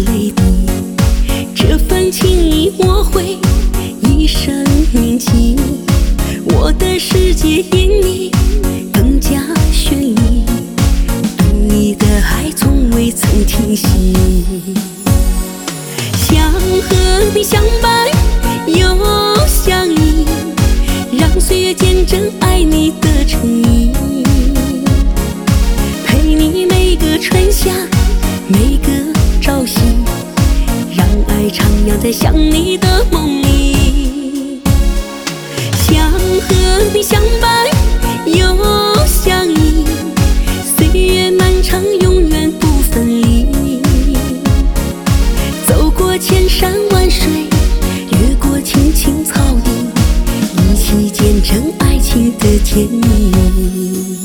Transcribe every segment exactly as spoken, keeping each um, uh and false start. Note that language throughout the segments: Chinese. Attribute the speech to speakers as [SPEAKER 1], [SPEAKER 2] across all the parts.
[SPEAKER 1] 泪滴，这份情谊我会一生铭记。我的世界因你更加绚丽，对你的爱从未曾停息。想和你相伴又相依，让岁月见证爱你的诚意。陪你每个春夏，每个朝夕，让爱徜徉在想你的梦里。想和你相伴又相依，岁月漫长永远不分离。走过千山万水，越过青青草地，一起见证爱情的甜蜜。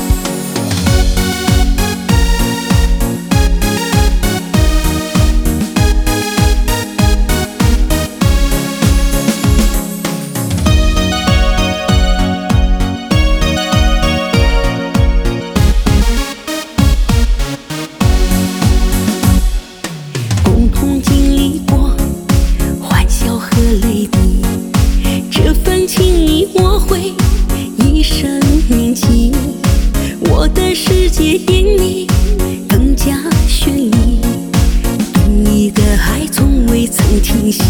[SPEAKER 1] 共同经历过欢笑和泪滴，这份情谊我会一生铭记。我的世界因你更加绚丽，对你的爱从未曾停息。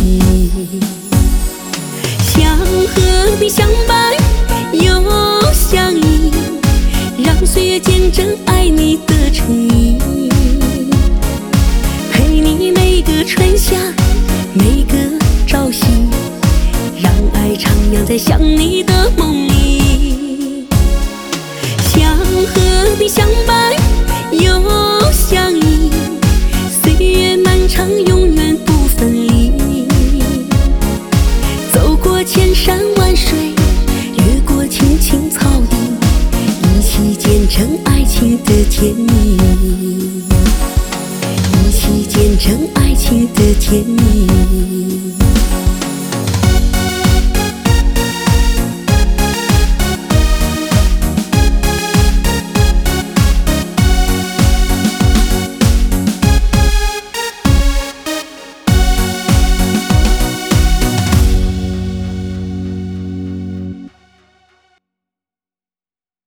[SPEAKER 1] 想和你相伴又相依，让岁月见证爱你的诚意。陪你每个春夏，每个朝夕，让爱徜徉在想你的梦里。想和你相伴又相依，岁月漫长永远不分离。走过千山万水，越过青青草地，一起见证爱情的甜蜜，一起见证爱情的甜蜜。